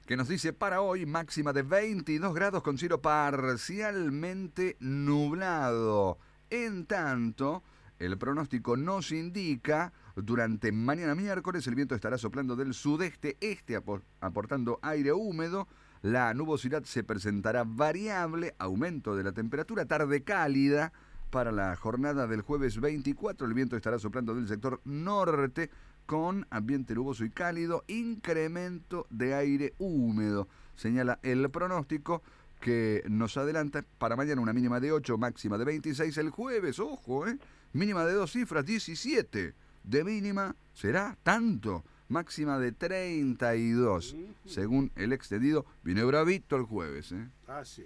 que nos dice para hoy máxima de 22 grados con cielo parcialmente nublado. En tanto, el pronóstico nos indica durante mañana miércoles el viento estará soplando del sudeste, aportando aire húmedo. La nubosidad se presentará variable, aumento de la temperatura, tarde cálida. Para la jornada del jueves 24, el viento estará soplando del sector norte con ambiente nuboso y cálido, incremento de aire húmedo. Señala el pronóstico que nos adelanta para mañana una mínima de 8, máxima de 26. El jueves, ojo, mínima de 2 cifras, 17. De mínima será tanto, máxima de 32. Según el extendido, viene bravito el jueves. Ah, sí.